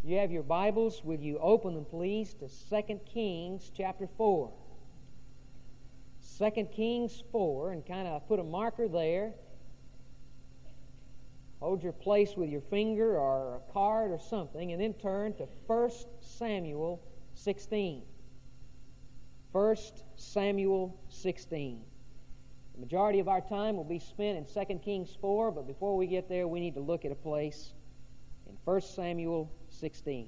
You have your Bibles. Will you open them, please, to 2 Kings chapter 4. 2 Kings 4, and kind of put a marker there. Hold your place with your finger or a card or something, and then turn to 1 Samuel 16. 1 Samuel 16. The majority of our time will be spent in 2 Kings 4, but before we get there, we need to look at a place in 1 Samuel 16.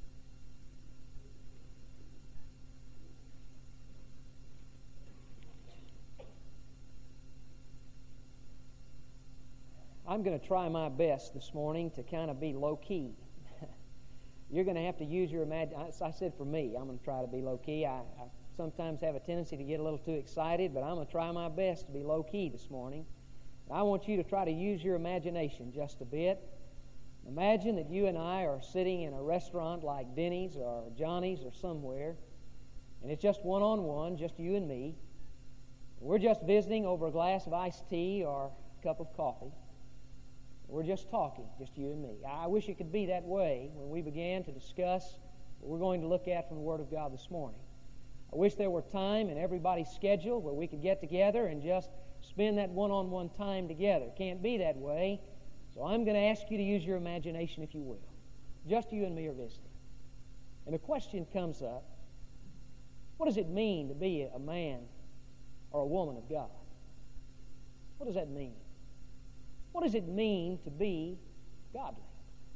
I'm going to try my best this morning to kind of be low-key. You're going to have to use your imagination. I said for me, I'm going to try to be low-key. I sometimes have a tendency to get a little too excited, but I'm going to try my best to be low-key this morning. I want you to try to use your imagination just a bit. Imagine that you and I are sitting in a restaurant like Denny's or Johnny's or somewhere, and it's just one-on-one, just you and me. We're just visiting over a glass of iced tea or a cup of coffee. We're just talking, just you and me. I wish it could be that way when we began to discuss what we're going to look at from the Word of God this morning. I wish there were time in everybody's schedule where we could get together and just spend that one-on-one time together. Can't be that way. So I'm going to ask you to use your imagination, if you will. Just you and me are visiting. And the question comes up, what does it mean to be a man or a woman of God? What does that mean? What does it mean to be godly?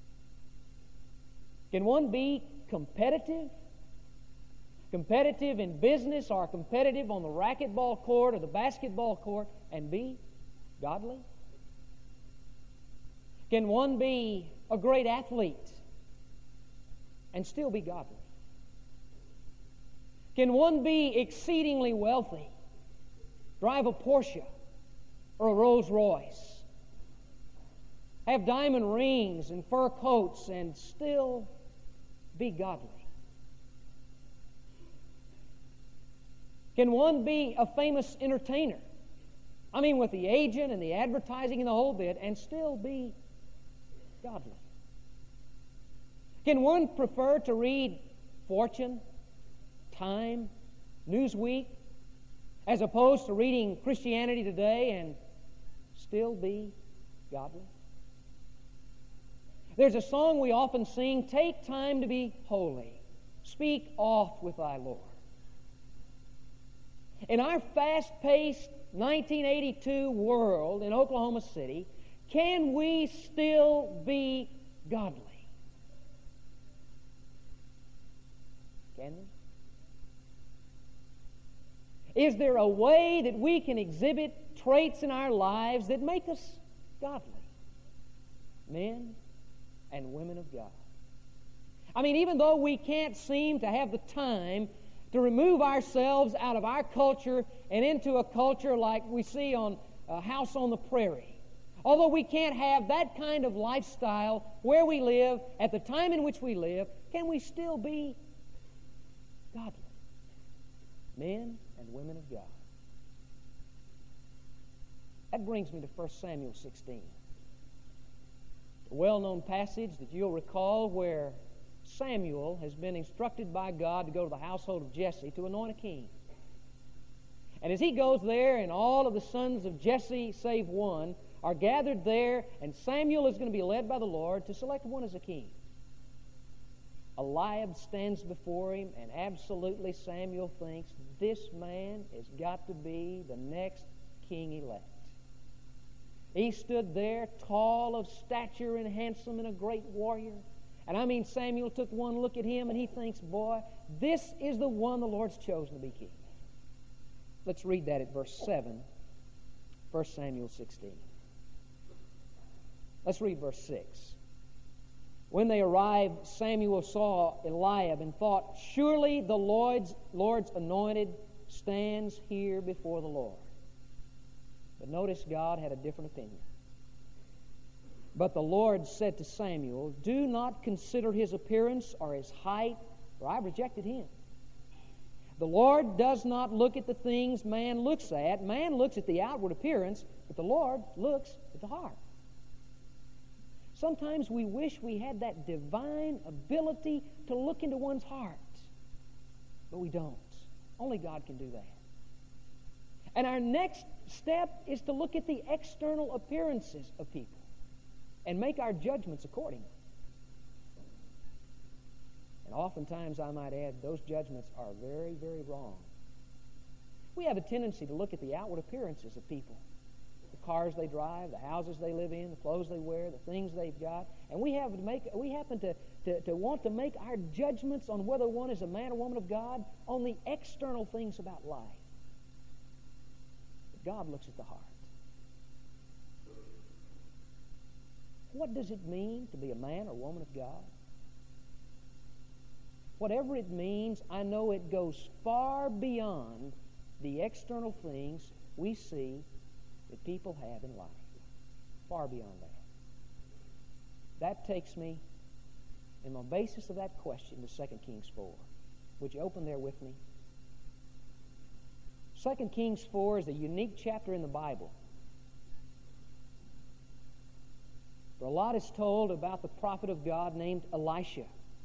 Can one be competitive? Competitive in business or competitive on the racquetball court or the basketball court and be godly? Can one be a great athlete and still be godly? Can one be exceedingly wealthy, drive a Porsche or a Rolls Royce, have diamond rings and fur coats and still be godly? Can one be a famous entertainer? I mean, with the agent and the advertising and the whole bit, and still be godly? Can one prefer to read Fortune, Time, Newsweek, as opposed to reading Christianity Today and still be godly? There's a song we often sing, "Take time to be holy, speak oft with thy Lord." In our fast-paced 1982 world in Oklahoma City, can we still be godly? Can we? Is there a way that we can exhibit traits in our lives that make us godly? Men and women of God. I mean, even though we can't seem to have the time to remove ourselves out of our culture and into a culture like we see on House on the Prairie, although we can't have that kind of lifestyle where we live, at the time in which we live, can we still be godly? Men and women of God. That brings me to 1 Samuel 16. A well-known passage that you'll recall where Samuel has been instructed by God to go to the household of Jesse to anoint a king. And as he goes there, and all of the sons of Jesse, save one, are gathered there, and Samuel is going to be led by the Lord to select one as a king. Eliab stands before him, and absolutely Samuel thinks, this man has got to be the next king-elect. He stood there, tall of stature and handsome and a great warrior. And I mean, Samuel took one look at him, and he thinks, boy, this is the one the Lord's chosen to be king. Let's read that at verse 7, 1 Samuel 16. Let's read verse 6. When they arrived, Samuel saw Eliab and thought, surely the Lord's anointed stands here before the Lord. But notice God had a different opinion. But the Lord said to Samuel, do not consider his appearance or his height, for I rejected him. The Lord does not look at the things man looks at. Man looks at the outward appearance, but the Lord looks at the heart. Sometimes we wish we had that divine ability to look into one's heart, but we don't. Only God can do that. And our next step is to look at the external appearances of people and make our judgments accordingly. And oftentimes, I might add, those judgments are very, very wrong. We have a tendency to look at the outward appearances of people. The cars they drive, the houses they live in, the clothes they wear, the things they've got. And we happen to want to make our judgments on whether one is a man or woman of God on the external things about life. But God looks at the heart. What does it mean to be a man or woman of God? Whatever it means, I know it goes far beyond the external things we see that people have in life. Far beyond that. That takes me, in the basis of that question, to 2 Kings 4. Would you open there with me? 2 Kings 4 is a unique chapter in the Bible. For a lot is told about the prophet of God named Elisha.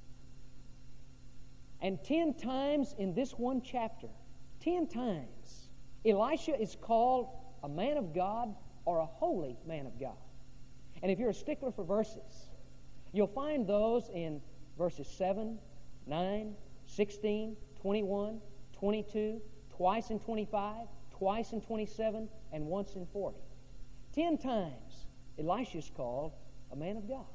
And 10 times in this one chapter, 10 times, Elisha is called a man of God or a holy man of God. And if you're a stickler for verses, you'll find those in verses 7, 9, 16, 21, 22, twice in 25, twice in 27, and once in 40. 10 times Elisha is called a man of God.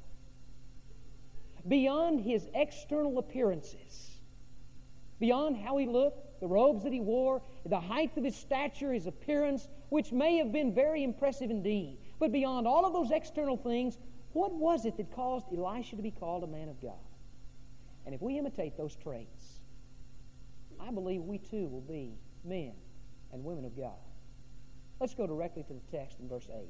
Beyond his external appearances, beyond how he looked, the robes that he wore, the height of his stature, his appearance, which may have been very impressive indeed. But beyond all of those external things, what was it that caused Elisha to be called a man of God? And if we imitate those traits, I believe we too will be men and women of God. Let's go directly to the text in verse 8.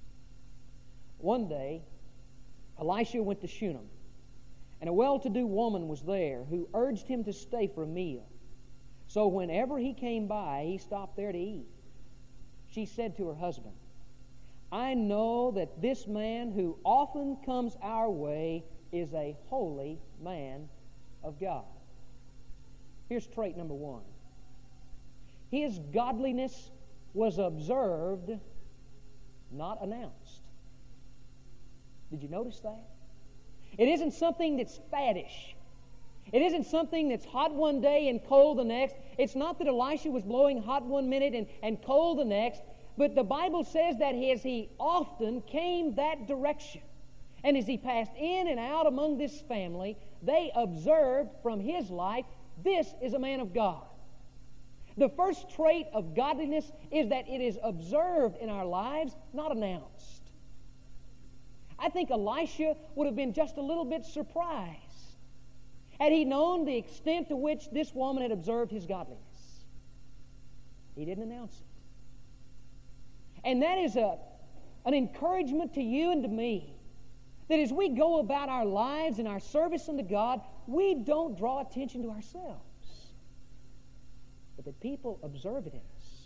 One day, Elisha went to Shunem, and a well-to-do woman was there who urged him to stay for a meal. So whenever he came by, he stopped there to eat. She said to her husband, I know that this man who often comes our way is a holy man of God. Here's trait number 1. His godliness was observed, not announced. Did you notice that? It isn't something that's faddish. It isn't something that's hot one day and cold the next. It's not that Elisha was blowing hot one minute and cold the next, but the Bible says that as he often came that direction, and as he passed in and out among this family, they observed from his life, this is a man of God. The first trait of godliness is that it is observed in our lives, not announced. I think Elisha would have been just a little bit surprised had he known the extent to which this woman had observed his godliness. He didn't announce it. And that is an encouragement to you and to me, that as we go about our lives and our service unto God, we don't draw attention to ourselves, but that people observe it in us.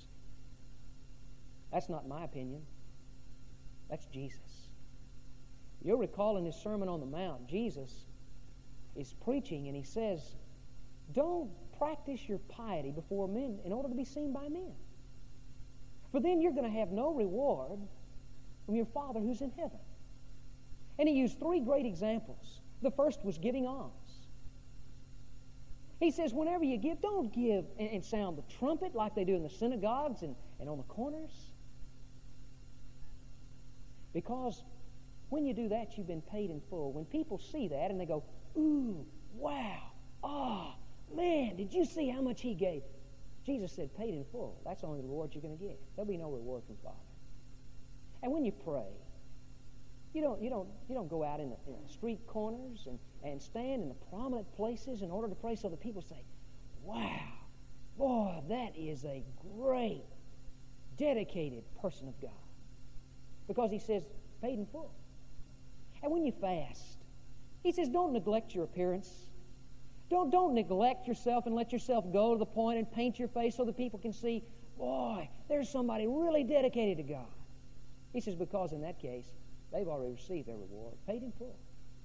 That's not my opinion. That's Jesus. You'll recall in his Sermon on the Mount, Jesus is preaching and he says, don't practice your piety before men in order to be seen by men. For then you're going to have no reward from your Father who's in heaven. And he used 3 great examples. The first was giving alms. He says, whenever you give, don't give and sound the trumpet like they do in the synagogues and on the corners. Because when you do that, you've been paid in full. When people see that and they go, ooh, wow, oh, man, did you see how much he gave? Jesus said, paid in full. That's the only reward you're going to get. There'll be no reward from Father. And when you pray, you don't go out in the street corners and stand in the prominent places in order to pray so that people say, wow, boy, that is a great, dedicated person of God. Because he says, paid in full. And when you fast, he says, don't neglect your appearance. Don't neglect yourself and let yourself go to the point and paint your face so that people can see, boy, there's somebody really dedicated to God. He says, because in that case, They've already received their reward, paid in full.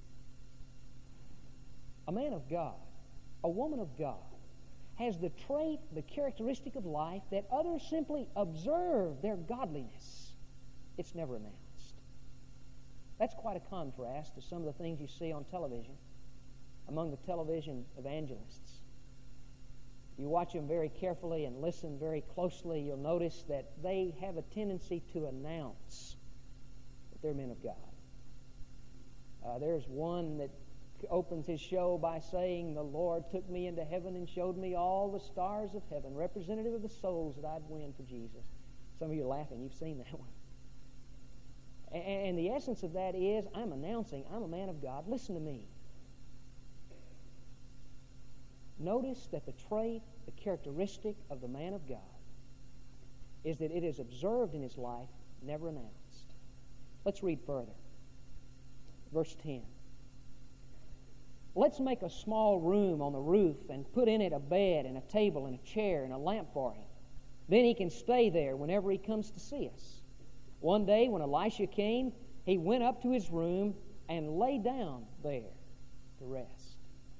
A man of God, a woman of God, has the trait, the characteristic of life that others simply observe their godliness. It's never announced. That's quite a contrast to some of the things you see on television, among the television evangelists. If you watch them very carefully and listen very closely, you'll notice that they have a tendency to announce that they're men of God. There's one that opens his show by saying, "The Lord took me into heaven and showed me all the stars of heaven, representative of the souls that I'd win for Jesus." Some of you are laughing. You've seen that one. And the essence of that is, I'm announcing I'm a man of God. Listen to me. Notice that the trait, the characteristic of the man of God is that it is observed in his life, never announced. Let's read further. Verse 10. Let's make a small room on the roof and put in it a bed and a table and a chair and a lamp for him. Then he can stay there whenever he comes to see us. One day when Elisha came, he went up to his room and lay down there to rest.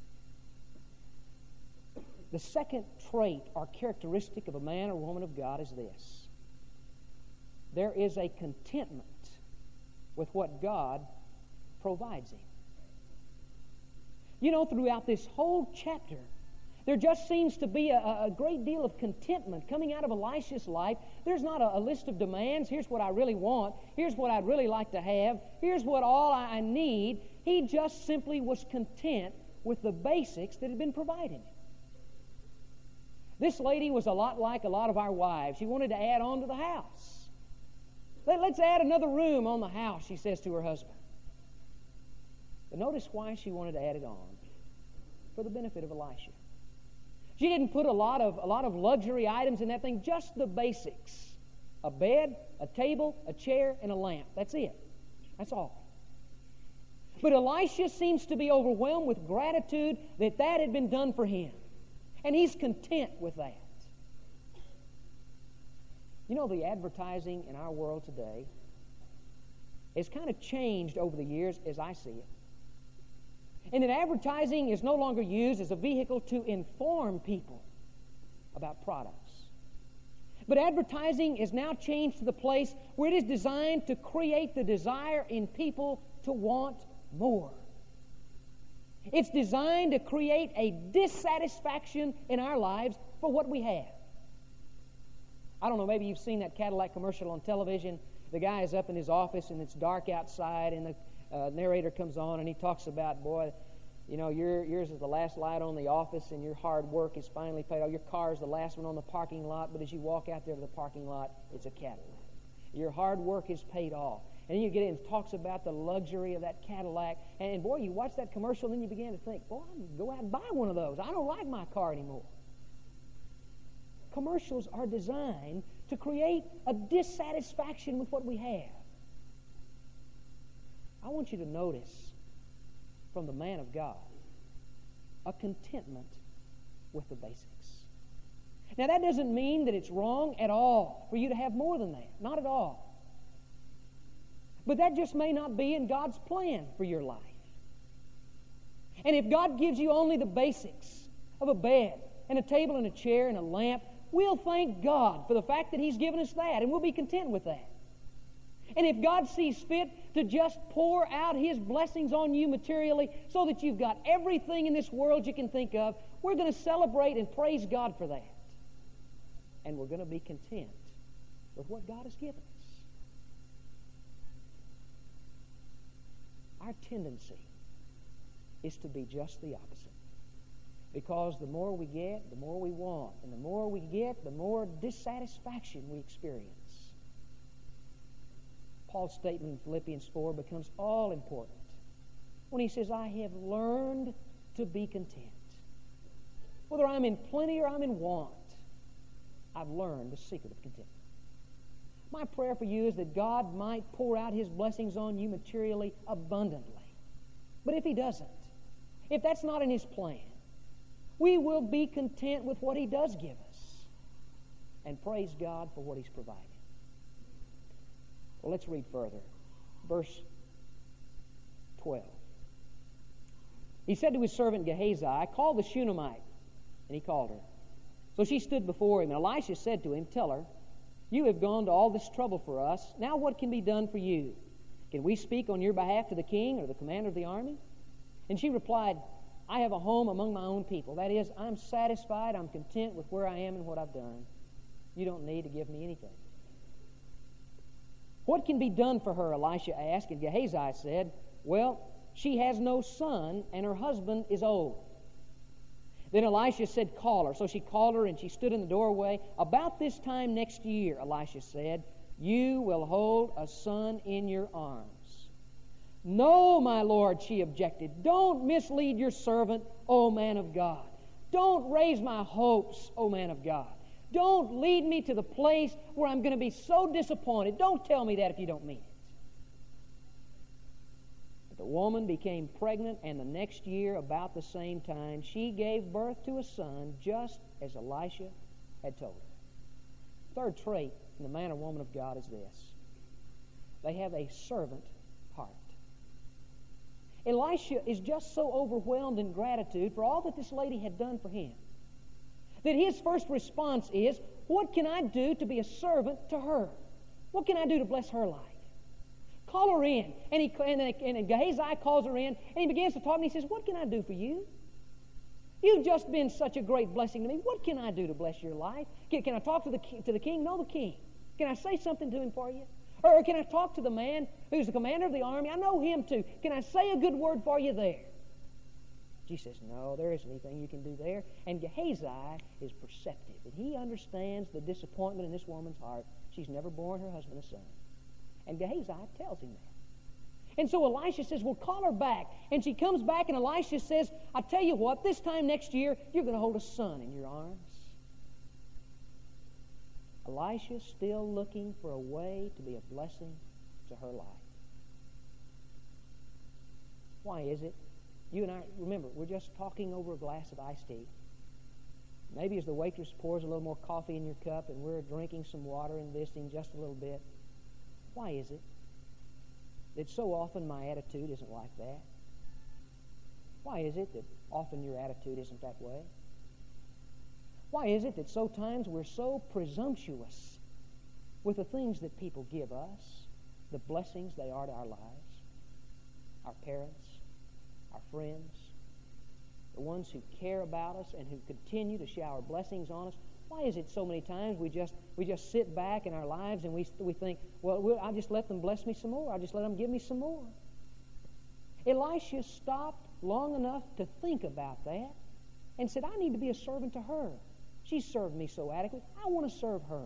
The second trait or characteristic of a man or woman of God is this. There is a contentment with what God provides him. You know, throughout this whole chapter, there just seems to be a great deal of contentment coming out of Elisha's life. There's not a list of demands. Here's what I really want. Here's what I'd really like to have. Here's what all I need. He just simply was content with the basics that had been provided him. This lady was a lot like a lot of our wives. She wanted to add on to the house. Let's add another room on the house, she says to her husband. But notice why she wanted to add it on. For the benefit of Elisha. She didn't put a lot of luxury items in that thing, just the basics. A bed, a table, a chair, and a lamp. That's it. That's all. But Elisha seems to be overwhelmed with gratitude that that had been done for him. And he's content with that. You know, the advertising in our world today has kind of changed over the years as I see it. And that advertising is no longer used as a vehicle to inform people about products. But advertising is now changed to the place where it is designed to create the desire in people to want more. It's designed to create a dissatisfaction in our lives for what we have. I don't know, maybe you've seen that Cadillac commercial on television. The guy is up in his office and it's dark outside and the narrator comes on and he talks about, boy, you know, yours is the last light on the office and your hard work is finally paid off. Your car is the last one on the parking lot, but as you walk out there to the parking lot, it's a Cadillac. Your hard work is paid off. And then you get in and talks about the luxury of that Cadillac. And boy, you watch that commercial and then you begin to think, boy, I'm going to go out and buy one of those. I don't like my car anymore. Commercials are designed to create a dissatisfaction with what we have. I want you to notice from the man of God a contentment with the basics. Now that doesn't mean that it's wrong at all for you to have more than that. Not at all. But that just may not be in God's plan for your life. And if God gives you only the basics of a bed and a table and a chair and a lamp, we'll thank God for the fact that He's given us that, and we'll be content with that. And if God sees fit to just pour out His blessings on you materially so that you've got everything in this world you can think of, we're going to celebrate and praise God for that. And we're going to be content with what God has given us. Our tendency is to be just the opposite. Because the more we get, the more we want. And the more we get, the more dissatisfaction we experience. Paul's statement in Philippians 4 becomes all important when he says, I have learned to be content. Whether I'm in plenty or I'm in want, I've learned the secret of contentment. My prayer for you is that God might pour out His blessings on you materially abundantly. But if He doesn't, if that's not in His plan, we will be content with what He does give us and praise God for what He's provided. Well, let's read further. Verse 12. He said to his servant Gehazi, call the Shunammite. And he called her. So she stood before him, and Elisha said to him, tell her, you have gone to all this trouble for us. Now what can be done for you? Can we speak on your behalf to the king or the commander of the army? And she replied, I have a home among my own people. That is, I'm satisfied, I'm content with where I am and what I've done. You don't need to give me anything. What can be done for her? Elisha asked, and Gehazi said, well, she has no son, and her husband is old. Then Elisha said, call her. So she called her, and she stood in the doorway. About this time next year, Elisha said, you will hold a son in your arms. No, my Lord, she objected. Don't mislead your servant, O man of God. Don't raise my hopes, O man of God. Don't lead me to the place where I'm going to be so disappointed. Don't tell me that if you don't mean it. But the woman became pregnant, and the next year, about the same time, she gave birth to a son, just as Elisha had told her. Third trait in the man or woman of God is this. They have a servant heart. Elisha is just so overwhelmed in gratitude for all that this lady had done for him that his first response is, what can I do to be a servant to her? What can I do to bless her life? Call her in. And Gehazi calls her in, and he begins to talk, and he says, what can I do for you? You've just been such a great blessing to me. What can I do to bless your life? Can I talk to the king? No, the king. Can I say something to him for you? Or can I talk to the man who's the commander of the army? I know him too. Can I say a good word for you there? She says, no, there isn't anything you can do there. And Gehazi is perceptive, and he understands the disappointment in this woman's heart. She's never borne her husband a son. And Gehazi tells him that. And so Elisha says, well, call her back. And she comes back, and Elisha says, I tell you what, this time next year, you're going to hold a son in your arms. Elisha's still looking for a way to be a blessing to her life. Why is it? You and I, remember, we're just talking over a glass of iced tea. Maybe as the waitress pours a little more coffee in your cup and we're drinking some water and listening just a little bit. Why is it that so often my attitude isn't like that? Why is it that often your attitude isn't that way? Why is it that sometimes we're so presumptuous with the things that people give us, the blessings they are to our lives, our parents, our friends, the ones who care about us and who continue to shower blessings on us? Why is it so many times we just sit back in our lives and we think, well, I'll just let them bless me some more. I'll just let them give me some more. Elisha stopped long enough to think about that and said, I need to be a servant to her. She served me so adequately. I want to serve her.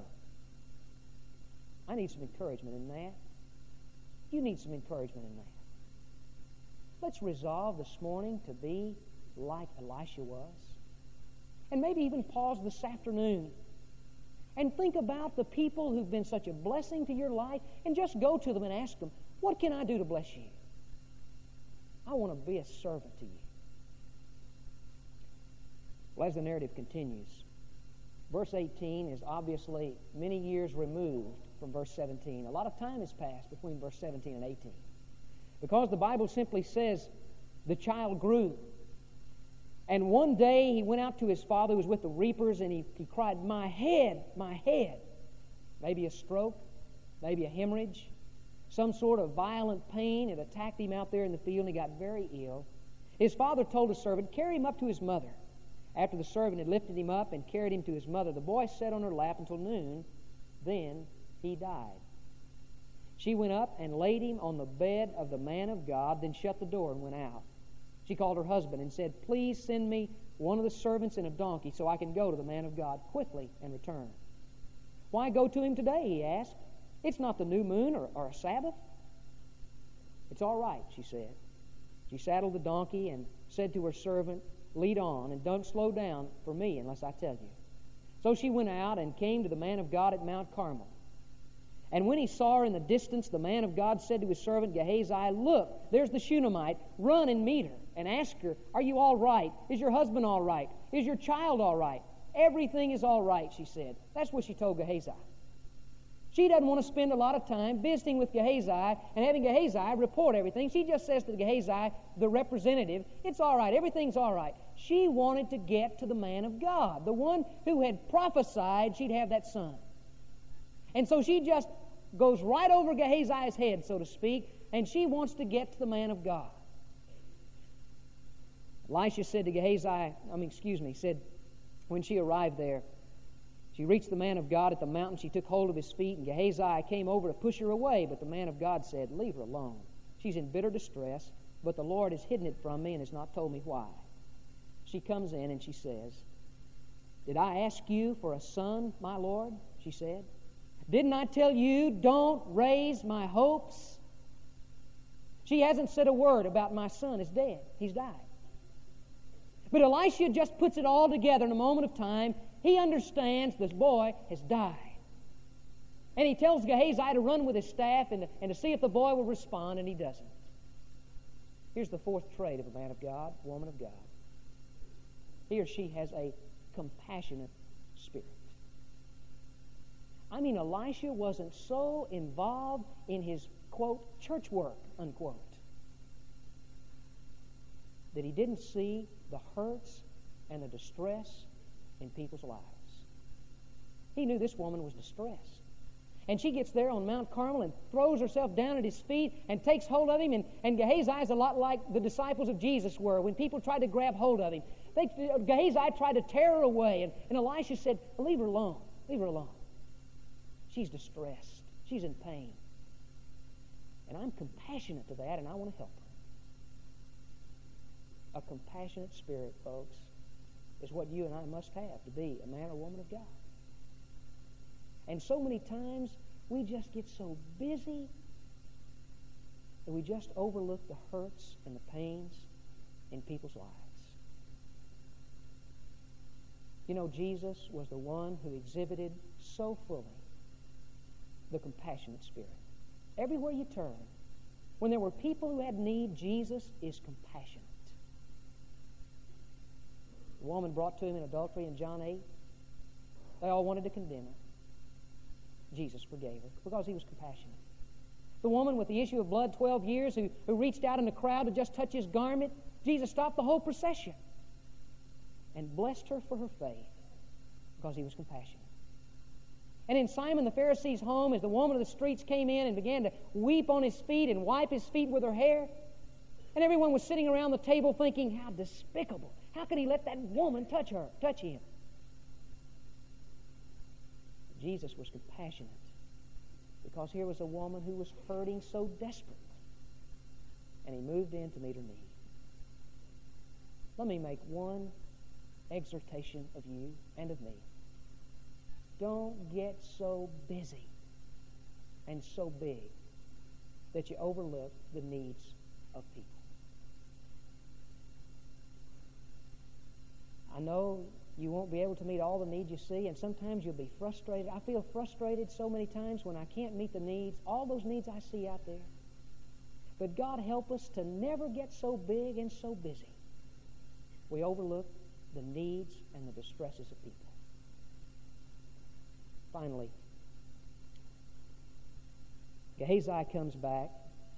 I need some encouragement in that. You need some encouragement in that. Let's resolve this morning to be like Elisha was. And maybe even pause this afternoon and think about the people who've been such a blessing to your life and just go to them and ask them, what can I do to bless you? I want to be a servant to you. Well, as the narrative continues, verse 18 is obviously many years removed from verse 17. A lot of time has passed between verse 17 and 18. Because the Bible simply says the child grew. And one day he went out to his father who was with the reapers, and he cried, my head, my head. Maybe a stroke, maybe a hemorrhage, some sort of violent pain. It attacked him out there in the field, and he got very ill. His father told his servant, carry him up to his mother. After the servant had lifted him up and carried him to his mother, the boy sat on her lap until noon. Then he died. She went up and laid him on the bed of the man of God, then shut the door and went out. She called her husband and said, please send me one of the servants and a donkey so I can go to the man of God quickly and return. Why go to him today, he asked. It's not the new moon or a Sabbath. It's all right, she said. She saddled the donkey and said to her servant, lead on and don't slow down for me unless I tell you. So she went out and came to the man of God at Mount Carmel. And when he saw her in the distance, the man of God said to his servant Gehazi, look, there's the Shunammite. Run and meet her and ask her, are you all right? Is your husband all right? Is your child all right? Everything is all right, she said. That's what she told Gehazi. She doesn't want to spend a lot of time visiting with Gehazi and having Gehazi report everything. She just says to Gehazi, the representative, it's all right, everything's all right. She wanted to get to the man of God, the one who had prophesied she'd have that son. And so she just goes right over Gehazi's head, so to speak, and she wants to get to the man of God. Elisha said to said when she arrived there, she reached the man of God at the mountain. She took hold of his feet, and Gehazi came over to push her away. But the man of God said, leave her alone. She's in bitter distress, but the Lord has hidden it from me and has not told me why. She comes in and she says, did I ask you for a son, my Lord? She said. Didn't I tell you, don't raise my hopes? She hasn't said a word about my son is dead. He's died. But Elisha just puts it all together in a moment of time. He understands this boy has died. And he tells Gehazi to run with his staff and to see if the boy will respond, and he doesn't. Here's the fourth trait of a man of God, woman of God. He or she has a compassionate spirit. I mean, Elisha wasn't so involved in his, quote, church work, unquote, that he didn't see the hurts and the distress in people's lives. He knew this woman was distressed. And she gets there on Mount Carmel and throws herself down at his feet and takes hold of him. And Gehazi is a lot like the disciples of Jesus were when people tried to grab hold of him. Gehazi tried to tear her away. And Elisha said, leave her alone. Leave her alone. She's distressed. She's in pain. And I'm compassionate to that, and I want to help her. A compassionate spirit, folks, is what you and I must have to be a man or woman of God. And so many times we just get so busy that we just overlook the hurts and the pains in people's lives. You know, Jesus was the one who exhibited so fully the compassionate spirit. Everywhere you turn, when there were people who had need, Jesus is compassionate. The woman brought to him in adultery in John 8. They all wanted to condemn her. Jesus forgave her because he was compassionate. The woman with the issue of blood 12 years who reached out in the crowd to just touch his garment, Jesus stopped the whole procession and blessed her for her faith because he was compassionate. And in Simon the Pharisee's home, as the woman of the streets came in and began to weep on his feet and wipe his feet with her hair, and everyone was sitting around the table thinking, how despicable. How could he let that woman touch him? Jesus was compassionate because here was a woman who was hurting so desperately, and he moved in to meet her need. Let me make one exhortation of you and of me. Don't get so busy and so big that you overlook the needs of people. I know you won't be able to meet all the needs you see, and sometimes you'll be frustrated. I feel frustrated so many times when I can't meet the needs, all those needs I see out there. But God help us to never get so big and so busy we overlook the needs and the distresses of people. Finally, Gehazi comes back.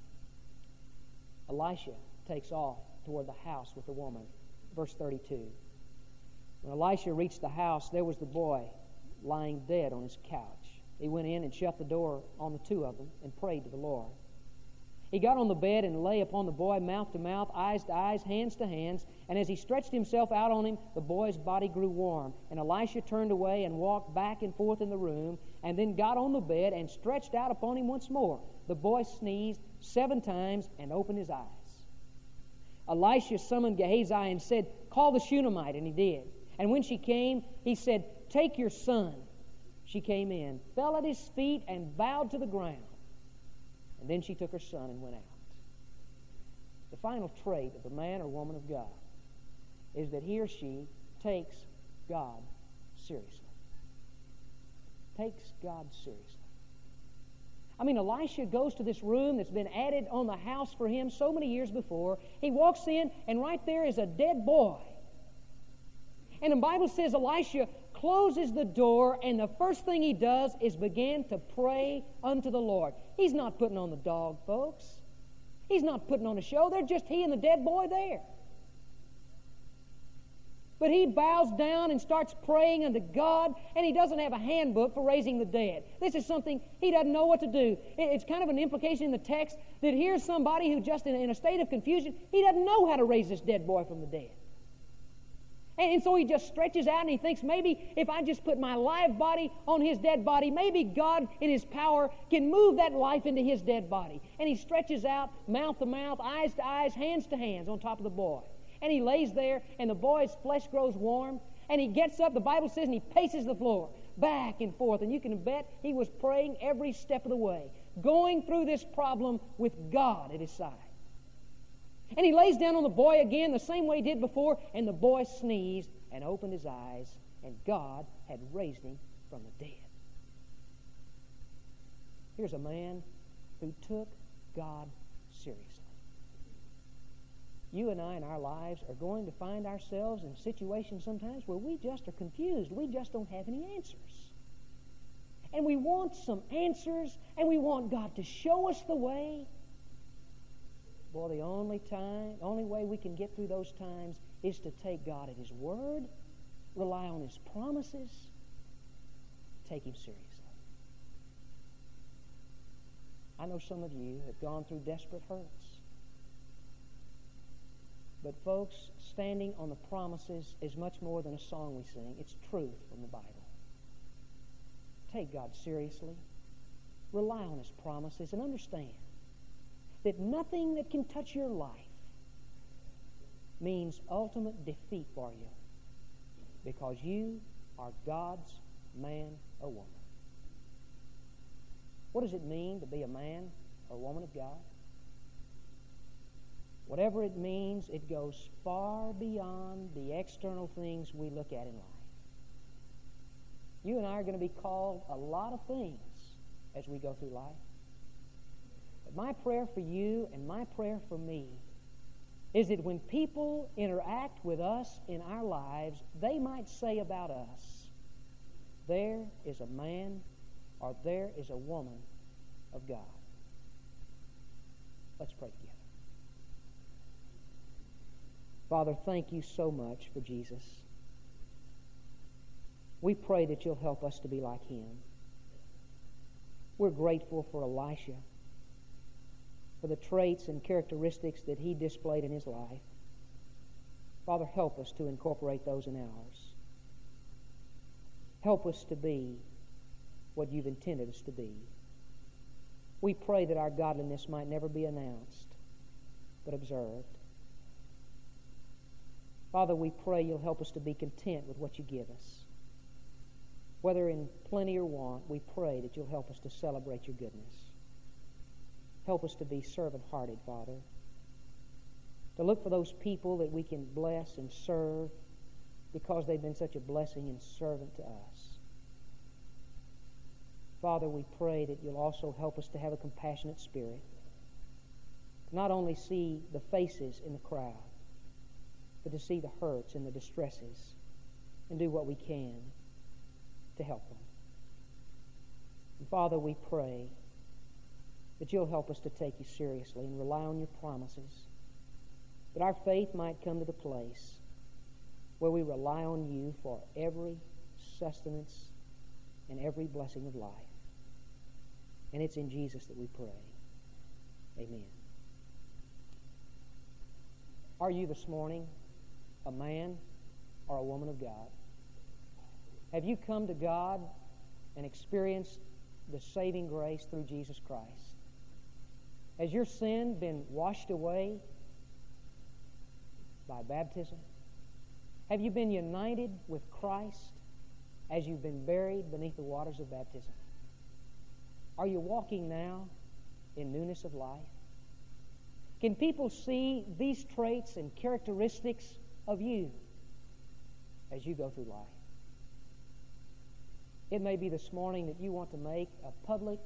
Elisha takes off toward the house with the woman. Verse 32. When Elisha reached the house, there was the boy lying dead on his couch. He went in and shut the door on the two of them and prayed to the Lord. He got on the bed and lay upon the boy, mouth to mouth, eyes to eyes, hands to hands. And as he stretched himself out on him, the boy's body grew warm. And Elisha turned away and walked back and forth in the room, and then got on the bed and stretched out upon him once more. The boy sneezed 7 times and opened his eyes. Elisha summoned Gehazi and said, call the Shunammite, and he did. And when she came, he said, take your son. She came in, fell at his feet, and bowed to the ground. And then she took her son and went out. The final trait of a man or woman of God is that he or she takes God seriously. Takes God seriously. I mean, Elisha goes to this room that's been added on the house for him so many years before. He walks in, and right there is a dead boy. And the Bible says Elisha closes the door, and the first thing he does is begin to pray unto the Lord. He's not putting on the dog, folks. He's not putting on a show. They're just he and the dead boy there. But he bows down and starts praying unto God, and he doesn't have a handbook for raising the dead. This is something he doesn't know what to do. It's kind of an implication in the text that here's somebody who just in a state of confusion, he doesn't know how to raise this dead boy from the dead. And so he just stretches out and he thinks, maybe if I just put my live body on his dead body, maybe God in his power can move that life into his dead body. And he stretches out, mouth to mouth, eyes to eyes, hands to hands on top of the boy. And he lays there, and the boy's flesh grows warm, and he gets up, the Bible says, and he paces the floor back and forth. And you can bet he was praying every step of the way, going through this problem with God at his side. And he lays down on the boy again the same way he did before, and the boy sneezed and opened his eyes, and God had raised him from the dead. Here's a man who took God seriously. You and I in our lives are going to find ourselves in situations sometimes where we just are confused. We just don't have any answers. And we want some answers, and we want God to show us the way. Boy, the only way we can get through those times is to take God at His Word, rely on His promises, take Him seriously. I know some of you have gone through desperate hurts. But folks, standing on the promises is much more than a song we sing. It's truth from the Bible. Take God seriously. Rely on His promises and understand that nothing that can touch your life means ultimate defeat for you, because you are God's man or woman. What does it mean to be a man or woman of God? Whatever it means, it goes far beyond the external things we look at in life. You and I are going to be called a lot of things as we go through life. But my prayer for you and my prayer for me is that when people interact with us in our lives, they might say about us, there is a man or there is a woman of God. Let's pray together. Father, thank you so much for Jesus. We pray that you'll help us to be like him. We're grateful for Elisha, for the traits and characteristics that he displayed in his life. Father, help us to incorporate those in ours. Help us to be what you've intended us to be. We pray that our godliness might never be announced, but observed. Father, we pray you'll help us to be content with what you give us. Whether in plenty or want, we pray that you'll help us to celebrate your goodness. Help us to be servant-hearted, Father, to look for those people that we can bless and serve because they've been such a blessing and servant to us. Father, we pray that you'll also help us to have a compassionate spirit, to not only see the faces in the crowd, but to see the hurts and the distresses and do what we can to help them. And Father, we pray that you'll help us to take you seriously and rely on your promises, that our faith might come to the place where we rely on you for every sustenance and every blessing of life. And it's in Jesus that we pray. Amen. Are you this morning a man or a woman of God? Have you come to God and experienced the saving grace through Jesus Christ? Has your sin been washed away by baptism? Have you been united with Christ as you've been buried beneath the waters of baptism? Are you walking now in newness of life? Can people see these traits and characteristics of you as you go through life? It may be this morning that you want to make a public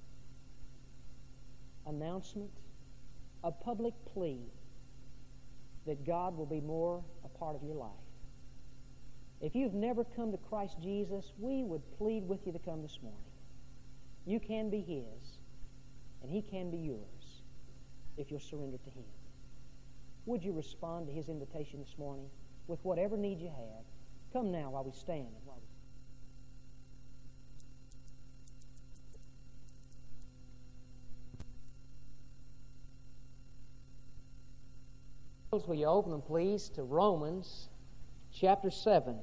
announcement, a public plea that God will be more a part of your life. If you've never come to Christ Jesus, we would plead with you to come this morning. You can be His, and He can be yours if you'll surrender to Him. Would you respond to His invitation this morning with whatever need you have? Come now while we stand and while we... Will you open them, please, to Romans chapter 7.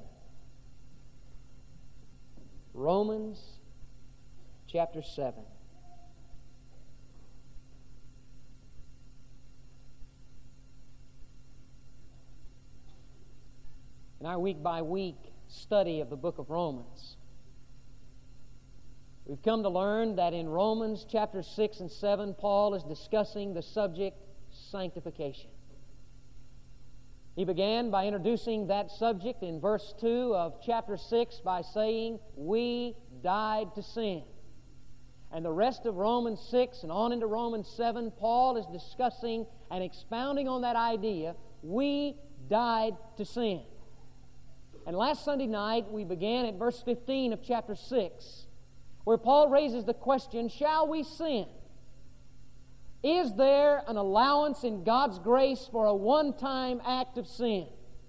Romans chapter 7. In our week-by-week study of the book of Romans, we've come to learn that in Romans chapter 6 and 7, Paul is discussing the subject sanctification. He began by introducing that subject in verse 2 of chapter 6 by saying, "We died to sin." And the rest of Romans 6 and on into Romans 7, Paul is discussing and expounding on that idea, we died to sin. And last Sunday night, we began at verse 15 of chapter 6, where Paul raises the question, shall we sin? Is there an allowance in God's grace for a one-time act of sin?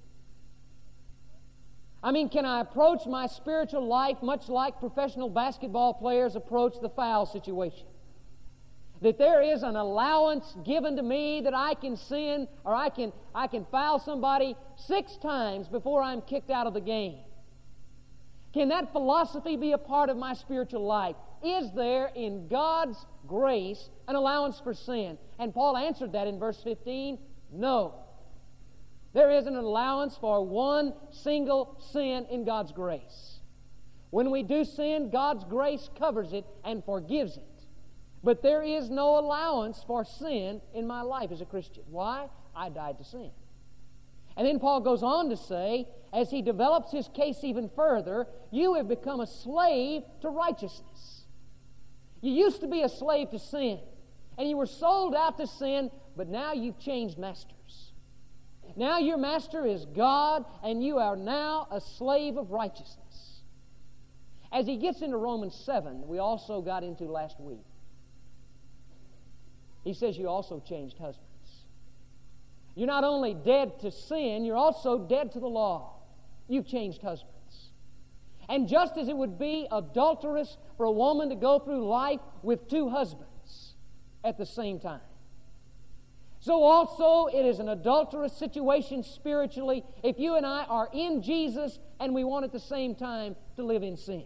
I mean, can I approach my spiritual life much like professional basketball players approach the foul situation? That there is an allowance given to me that I can sin or I can foul somebody 6 times before I'm kicked out of the game. Can that philosophy be a part of my spiritual life? Is there in God's grace an allowance for sin? And Paul answered that in verse 15, no. There isn't an allowance for one single sin in God's grace. When we do sin, God's grace covers it and forgives it. But there is no allowance for sin in my life as a Christian. Why? I died to sin. And then Paul goes on to say, as he develops his case even further, you have become a slave to righteousness. You used to be a slave to sin, and you were sold out to sin, but now you've changed masters. Now your master is God, and you are now a slave of righteousness. As he gets into Romans 7, we also got into last week, he says you also changed husbands. You're not only dead to sin, you're also dead to the law. You've changed husbands. And just as it would be adulterous for a woman to go through life with 2 husbands at the same time, so also it is an adulterous situation spiritually if you and I are in Jesus and we want at the same time to live in sin.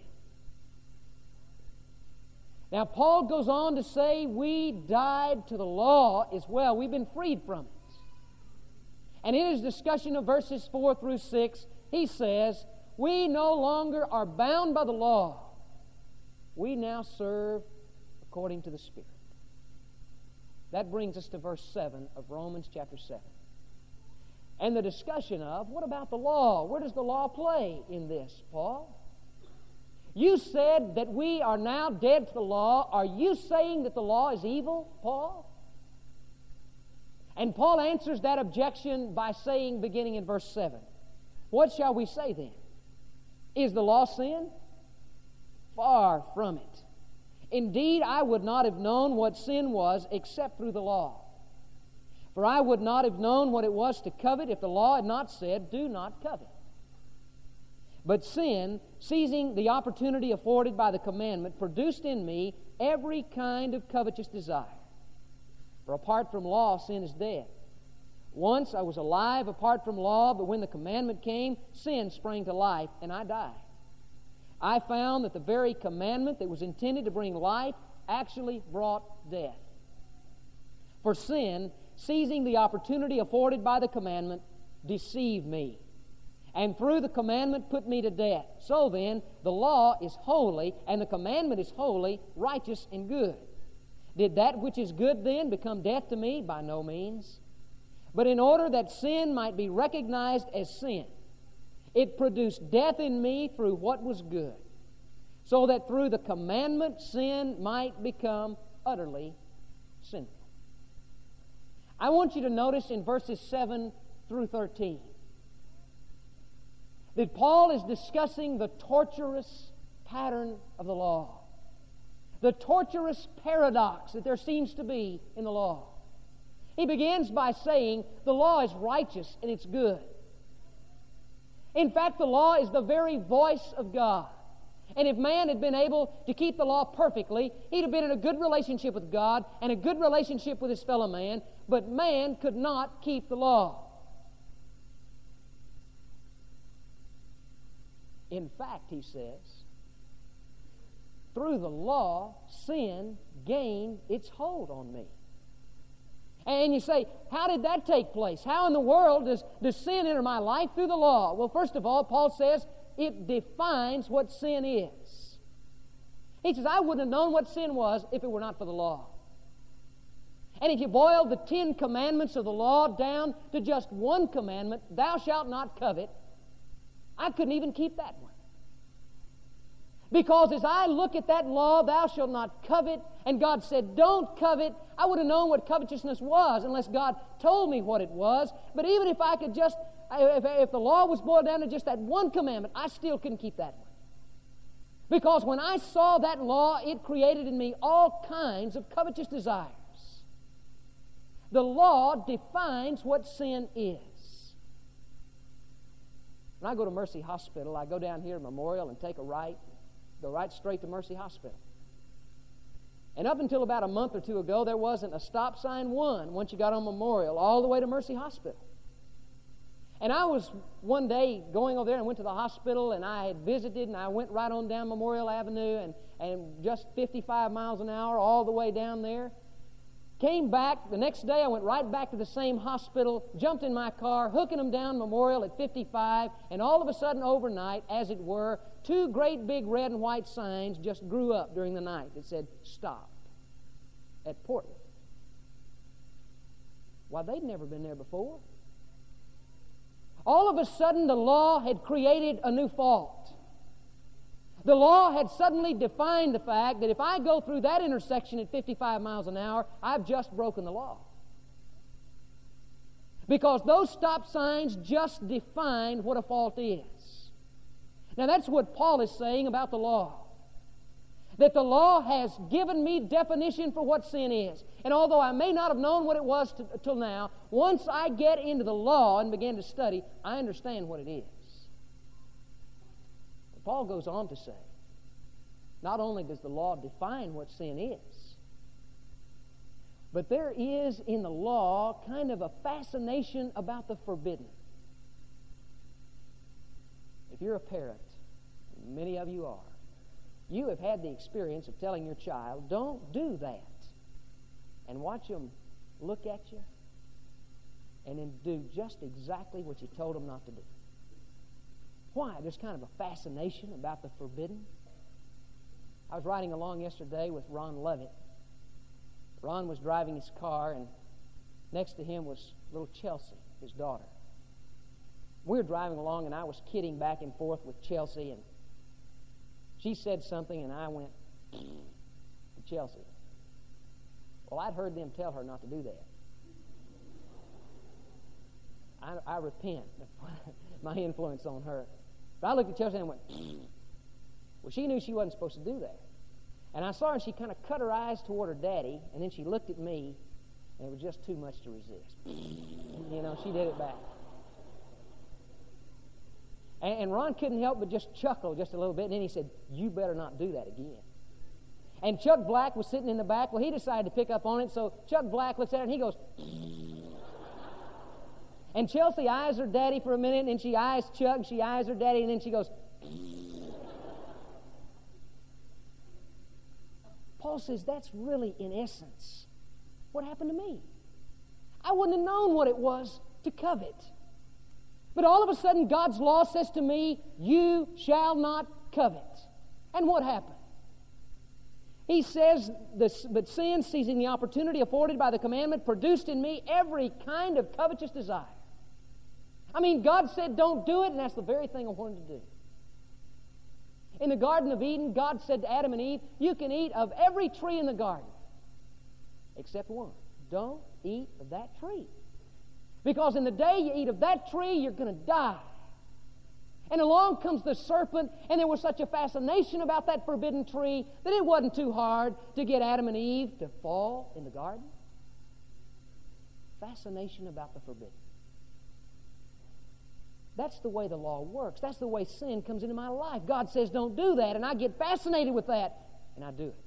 Now, Paul goes on to say we died to the law as well. We've been freed from it. And in his discussion of verses 4 through 6, he says, we no longer are bound by the law. We now serve according to the Spirit. That brings us to verse 7 of Romans chapter 7. And the discussion of, what about the law? Where does the law play in this, Paul? You said that we are now dead to the law. Are you saying that the law is evil, Paul? And Paul answers that objection by saying, beginning in verse 7, what shall we say then? Is the law sin? Far from it. Indeed, I would not have known what sin was except through the law. For I would not have known what it was to covet if the law had not said, do not covet. But sin, seizing the opportunity afforded by the commandment, produced in me every kind of covetous desire. For apart from law, sin is dead. Once I was alive apart from law, but when the commandment came, sin sprang to life, and I died. I found that the very commandment that was intended to bring life actually brought death. For sin, seizing the opportunity afforded by the commandment, deceived me, and through the commandment put me to death. So then, the law is holy, and the commandment is holy, righteous, and good. Did that which is good then become death to me? By no means. But in order that sin might be recognized as sin, it produced death in me through what was good, so that through the commandment sin might become utterly sinful. I want you to notice in verses 7 through 13 that Paul is discussing the torturous pattern of the law, the torturous paradox that there seems to be in the law. He begins by saying the law is righteous and it's good. In fact, the law is the very voice of God. And if man had been able to keep the law perfectly, he'd have been in a good relationship with God and a good relationship with his fellow man, but man could not keep the law. In fact, he says, through the law, sin gained its hold on me. And you say, how did that take place? How in the world does sin enter my life? Through the law. Well, first of all, Paul says it defines what sin is. He says, I wouldn't have known what sin was if it were not for the law. And if you boil the 10 commandments of the law down to just one commandment, thou shalt not covet, I couldn't even keep that one. Because as I look at that law, thou shalt not covet, and God said, don't covet, I would have known what covetousness was unless God told me what it was. But even if I could just, if the law was boiled down to just that one commandment, I still couldn't keep that one. Because when I saw that law, it created in me all kinds of covetous desires. The law defines what sin is. When I go to Mercy Hospital, I go down here to Memorial and take a right, go right straight to Mercy Hospital. And up until about a month or two ago, there wasn't a stop sign once you got on Memorial all the way to Mercy Hospital. And I was one day going over there and went to the hospital, and I had visited, and I went right on down Memorial Avenue and just 55 miles an hour all the way down there. Came back, the next day I went right back to the same hospital, jumped in my car, hooking them down Memorial at 55, and all of a sudden overnight, as it were, 2 great big red and white signs just grew up during the night that said, stop, at Portland. Why, they'd never been there before. All of a sudden, the law had created a new fault. The law had suddenly defined the fact that if I go through that intersection at 55 miles an hour, I've just broken the law. Because those stop signs just define what a fault is. Now that's what Paul is saying about the law. That the law has given me definition for what sin is. And although I may not have known what it was till now, once I get into the law and begin to study, I understand what it is. Paul goes on to say, not only does the law define what sin is, but there is in the law kind of a fascination about the forbidden. If you're a parent, and many of you are, you have had the experience of telling your child, don't do that, and watch them look at you and then do just exactly what you told them not to do. Why? There's kind of a fascination about the forbidden. I was riding along yesterday with Ron Levitt. Ron was driving his car, and next to him was little Chelsea, his daughter. We were driving along, and I was kidding back and forth with Chelsea, and she said something, and I went to Chelsea. Well, I'd heard them tell her not to do that. I repent of my influence on her. But I looked at Chelsea and went, well, she knew she wasn't supposed to do that. And I saw her, and she kind of cut her eyes toward her daddy, and then she looked at me, and it was just too much to resist. You know, she did it back. And Ron couldn't help but just chuckle just a little bit, and then he said, you better not do that again. And Chuck Black was sitting in the back. Well, he decided to pick up on it, so Chuck Black looks at her, and he goes, and Chelsea eyes her daddy for a minute, and then she eyes Chuck, and she eyes her daddy, and then she goes, Paul says that's really, in essence, what happened to me. I wouldn't have known what it was to covet. But all of a sudden, God's law says to me, you shall not covet. And what happened? He says, but sin, seizing the opportunity afforded by the commandment, produced in me every kind of covetous desire. I mean, God said don't do it, and that's the very thing I wanted to do. In the Garden of Eden, God said to Adam and Eve, you can eat of every tree in the garden, except one. Don't eat of that tree. Because in the day you eat of that tree, you're going to die. And along comes the serpent, and there was such a fascination about that forbidden tree that it wasn't too hard to get Adam and Eve to fall in the garden. Fascination about the forbidden. That's the way the law works. That's the way sin comes into my life. God says, don't do that, and I get fascinated with that, and I do it.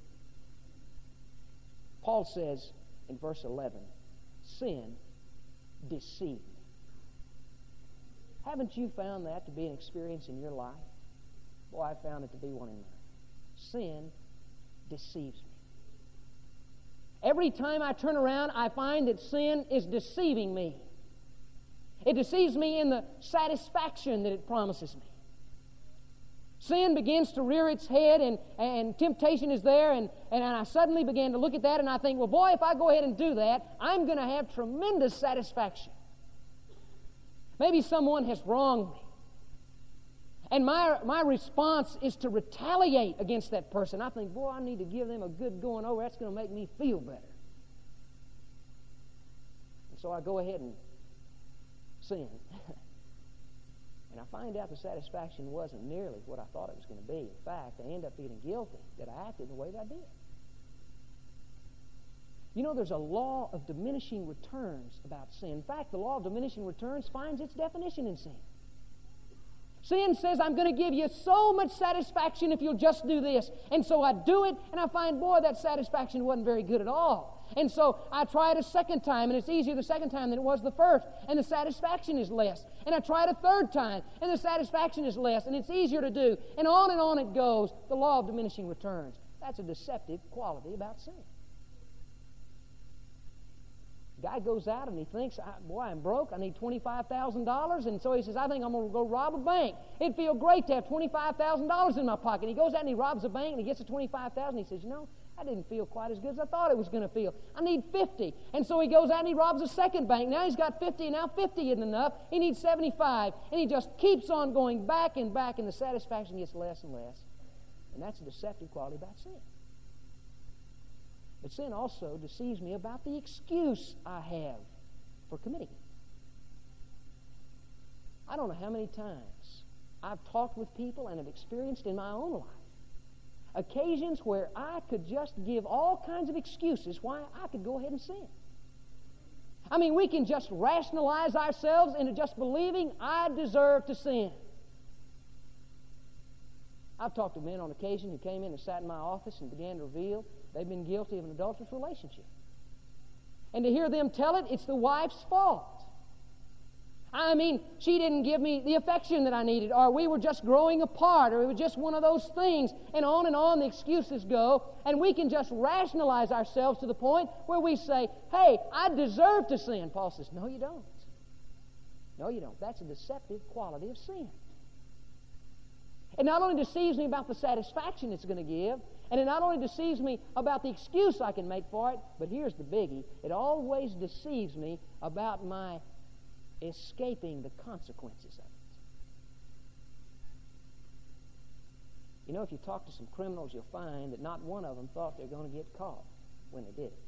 Paul says in verse 11, sin deceived me. Haven't you found that to be an experience in your life? Boy, I found it to be one in mine. Sin deceives me. Every time I turn around, I find that sin is deceiving me. It deceives me in the satisfaction that it promises me. Sin begins to rear its head, and temptation is there, and I suddenly began to look at that, and I think, well, boy, if I go ahead and do that, I'm going to have tremendous satisfaction. Maybe someone has wronged me, and my response is to retaliate against that person. I think, boy, I need to give them a good going over. That's going to make me feel better. And so I go ahead and sin. And I find out the satisfaction wasn't nearly what I thought it was going to be. In fact, I end up feeling guilty that I acted the way that I did. You know, there's a law of diminishing returns about sin. In fact, the law of diminishing returns finds its definition in sin. Sin says, I'm going to give you so much satisfaction if you'll just do this. And so I do it, and I find, boy, that satisfaction wasn't very good at all. And so I try it a second time, and it's easier the second time than it was the first, and the satisfaction is less. And I try it a third time, and the satisfaction is less, and it's easier to do. And on it goes. The law of diminishing returns. That's a deceptive quality about sin. Guy goes out and he thinks, boy, I'm broke. I need $25,000. And so he says, I think I'm going to go rob a bank. It'd feel great to have $25,000 in my pocket. He goes out and he robs a bank and he gets the $25,000. He says, you know, I didn't feel quite as good as I thought it was going to feel. I need 50. And so he goes out and he robs a second bank. Now he's got 50, and now 50 isn't enough. He needs 75. And he just keeps on going back and back, and the satisfaction gets less and less. And that's a deceptive quality about sin. But sin also deceives me about the excuse I have for committing it. I don't know how many times I've talked with people and have experienced in my own life occasions where I could just give all kinds of excuses why I could go ahead and sin. I mean, we can just rationalize ourselves into just believing I deserve to sin. I've talked to men on occasion who came in and sat in my office and began to reveal they've been guilty of an adulterous relationship. And to hear them tell it, it's the wife's fault. I mean, she didn't give me the affection that I needed, or we were just growing apart, or it was just one of those things, and on the excuses go, and we can just rationalize ourselves to the point where we say, hey, I deserve to sin. Paul says, no, you don't. No, you don't. That's a deceptive quality of sin. It not only deceives me about the satisfaction it's going to give, and it not only deceives me about the excuse I can make for it, but here's the biggie. It always deceives me about my escaping the consequences of it. You know, if you talk to some criminals, you'll find that not one of them thought they were going to get caught when they did it.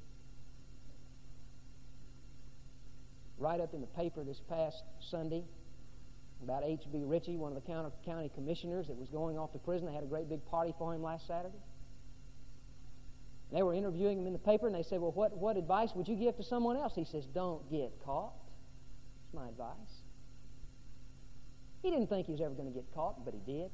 Right up in the paper this past Sunday about H.B. Ritchie, one of the county commissioners that was going off to prison. They had a great big party for him last Saturday. And they were interviewing him in the paper, and they said, well, what advice would you give to someone else? He says, don't get caught. That's my advice. He didn't think he was ever going to get caught, but he did.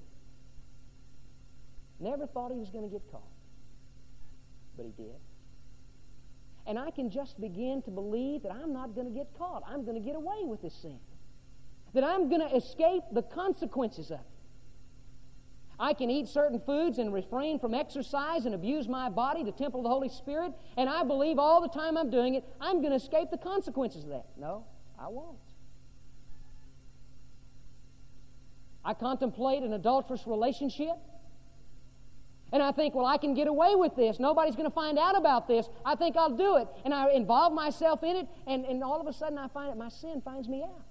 Never thought he was going to get caught, but he did. And I can just begin to believe that I'm not going to get caught. I'm going to get away with this sin. That I'm going to escape the consequences of it. I can eat certain foods and refrain from exercise and abuse my body, the temple of the Holy Spirit, and I believe all the time I'm doing it, I'm going to escape the consequences of that. No, I won't. I contemplate an adulterous relationship, and I think, well, I can get away with this. Nobody's going to find out about this. I think I'll do it. And I involve myself in it, and all of a sudden I find that my sin finds me out.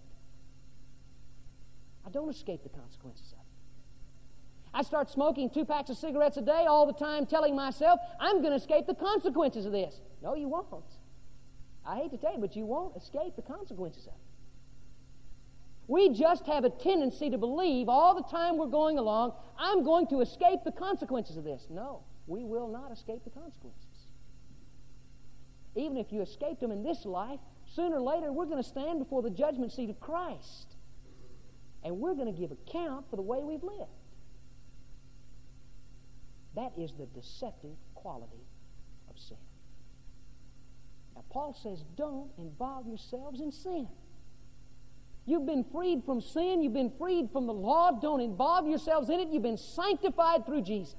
I don't escape the consequences of it. I start smoking 2 packs of cigarettes a day all the time, telling myself, I'm going to escape the consequences of this. No, you won't. I hate to tell you, but you won't escape the consequences of it. We just have a tendency to believe all the time we're going along, I'm going to escape the consequences of this. No, we will not escape the consequences. Even if you escaped them in this life, sooner or later we're going to stand before the judgment seat of Christ. And we're going to give account for the way we've lived. That is the deceptive quality of sin. Now, Paul says, don't involve yourselves in sin. You've been freed from sin. You've been freed from the law. Don't involve yourselves in it. You've been sanctified through Jesus.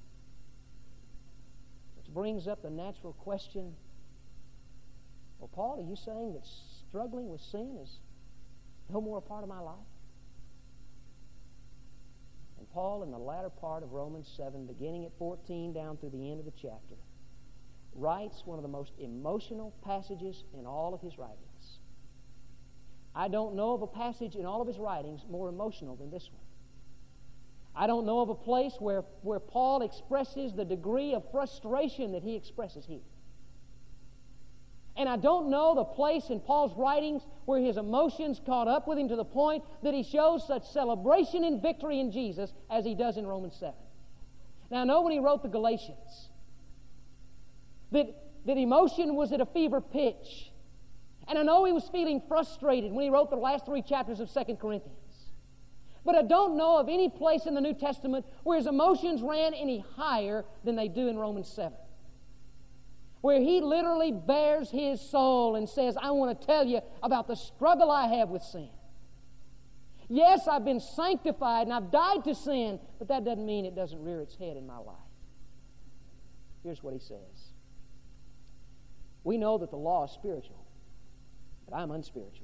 Which brings up the natural question, well, Paul, are you saying that struggling with sin is no more a part of my life? And Paul, in the latter part of Romans 7, beginning at 14 down through the end of the chapter, writes one of the most emotional passages in all of his writings. I don't know of a passage in all of his writings more emotional than this one. I don't know of a place where Paul expresses the degree of frustration that he expresses here. And I don't know the place in Paul's writings where his emotions caught up with him to the point that he shows such celebration and victory in Jesus as he does in Romans 7. Now, I know when he wrote the Galatians that emotion was at a fever pitch. And I know he was feeling frustrated when he wrote the last 3 chapters of 2 Corinthians. But I don't know of any place in the New Testament where his emotions ran any higher than they do in Romans 7. Where he literally bears his soul and says, I want to tell you about the struggle I have with sin. Yes, I've been sanctified and I've died to sin, but that doesn't mean it doesn't rear its head in my life. Here's what he says. We know that the law is spiritual, but I'm unspiritual.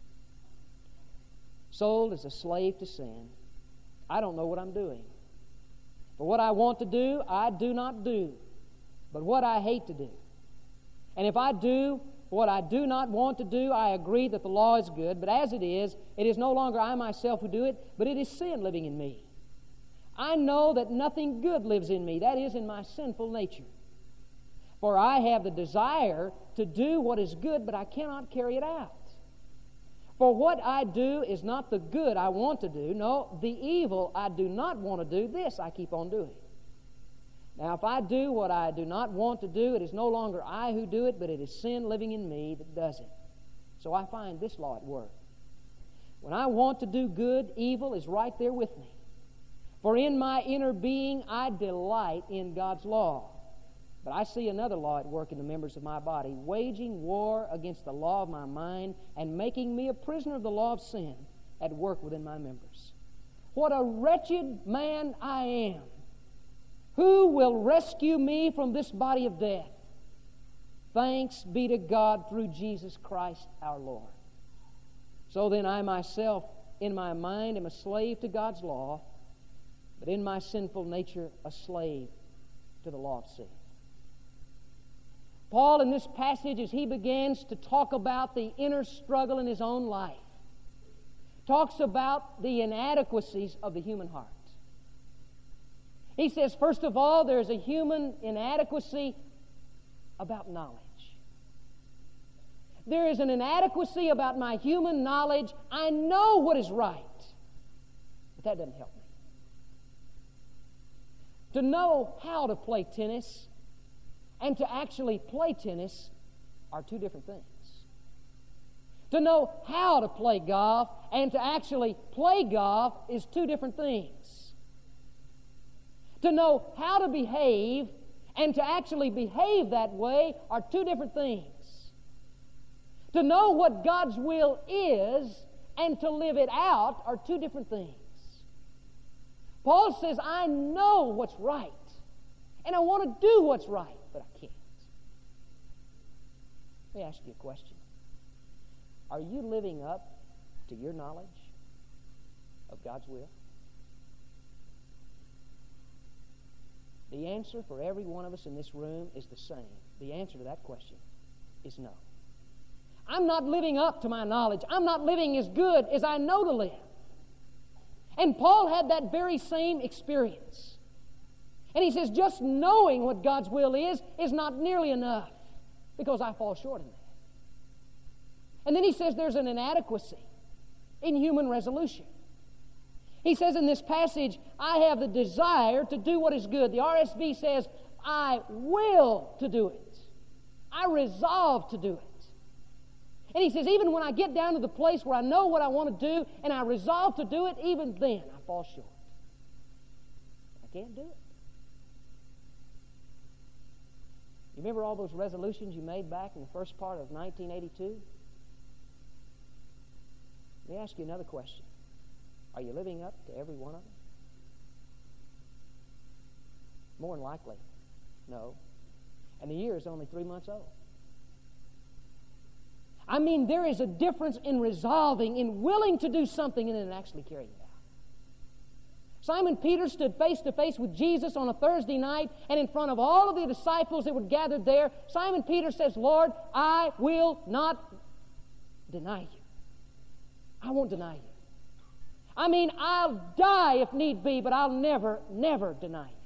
Sold as a slave to sin, I don't know what I'm doing. For what I want to do, I do not do, but what I hate to do. And if I do what I do not want to do, I agree that the law is good, but as it is no longer I myself who do it, but it is sin living in me. I know that nothing good lives in me, that is, in my sinful nature. For I have the desire to do what is good, but I cannot carry it out. For what I do is not the good I want to do. No, the evil I do not want to do, this I keep on doing. Now, if I do what I do not want to do, it is no longer I who do it, but it is sin living in me that does it. So I find this law at work. When I want to do good, evil is right there with me. For in my inner being I delight in God's law. But I see another law at work in the members of my body, waging war against the law of my mind and making me a prisoner of the law of sin at work within my members. What a wretched man I am! Who will rescue me from this body of death? Thanks be to God through Jesus Christ our Lord. So then I myself, in my mind, am a slave to God's law, but in my sinful nature, a slave to the law of sin. Paul, in this passage, as he begins to talk about the inner struggle in his own life, talks about the inadequacies of the human heart. He says, first of all, there's a human inadequacy about knowledge. There is an inadequacy about my human knowledge. I know what is right, but that doesn't help me. To know how to play tennis and to actually play tennis are two different things. To know how to play golf and to actually play golf is two different things. To know how to behave and to actually behave that way are two different things. To know what God's will is and to live it out are two different things. Paul says, I know what's right and I want to do what's right, but I can't. Let me ask you a question. Are you living up to your knowledge of God's will? The answer for every one of us in this room is the same. The answer to that question is no. I'm not living up to my knowledge. I'm not living as good as I know to live. And Paul had that very same experience. And he says, just knowing what God's will is not nearly enough because I fall short in that. And then he says there's an inadequacy. in human resolution. He says in this passage, I have the desire to do what is good. The RSV says, I will to do it. I resolve to do it. And he says, even when I get down to the place where I know what I want to do and I resolve to do it, even then I fall short. I can't do it. You remember all those resolutions you made back in the first part of 1982? Let me ask you another question. Are you living up to every one of them? More than likely, no. And the year is only 3 months old. I mean, there is a difference in resolving, in willing to do something, and then actually carrying it out. Simon Peter stood face to face with Jesus on a Thursday night, and in front of all of the disciples that were gathered there, Simon Peter says, Lord, I will not deny you. I won't deny you. I mean, I'll die if need be, but I'll never, never deny you.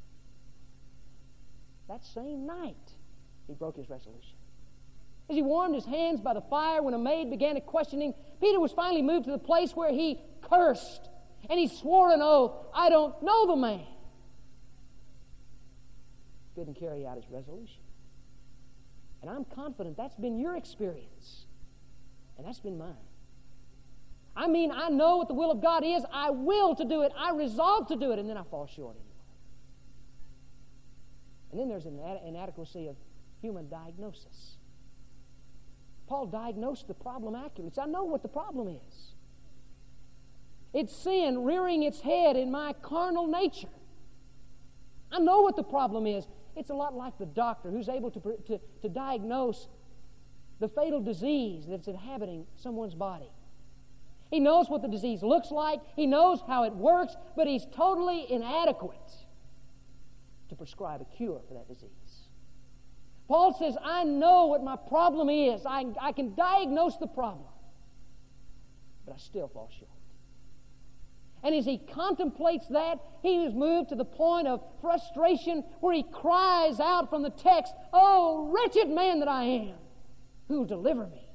That same night, he broke his resolution. As he warmed his hands by the fire when a maid began to question him, Peter was finally moved to the place where he cursed and he swore an oath, I don't know the man. Couldn't carry out his resolution. And I'm confident that's been your experience. And that's been mine. I mean, I know what the will of God is. I will to do it. I resolve to do it. And then I fall short anyway. And then there's an inadequacy of human diagnosis. Paul diagnosed the problem accurately. So I know what the problem is. It's sin rearing its head in my carnal nature. I know what the problem is. It's a lot like the doctor who's able to diagnose the fatal disease that's inhabiting someone's body. He knows what the disease looks like. He knows how it works, but he's totally inadequate to prescribe a cure for that disease. Paul says, I know what my problem is. I can diagnose the problem, but I still fall short. And as he contemplates that, he is moved to the point of frustration where he cries out from the text, Oh, wretched man that I am, who will deliver me?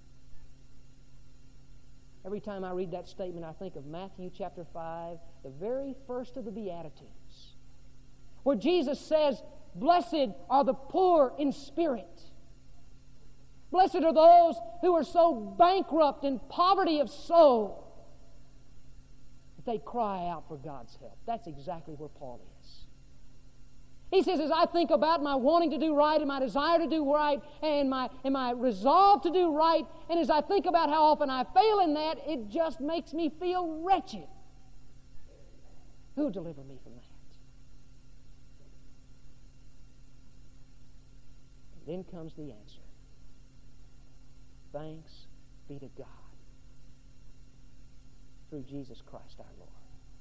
Every time I read that statement, I think of Matthew chapter 5, the very first of the Beatitudes, where Jesus says, Blessed are the poor in spirit. Blessed are those who are so bankrupt in poverty of soul that they cry out for God's help. That's exactly where Paul is. He says, as I think about my wanting to do right and my desire to do right and my resolve to do right, and as I think about how often I fail in that, it just makes me feel wretched. Who will deliver me from that? And then comes the answer. Thanks be to God through Jesus Christ our Lord.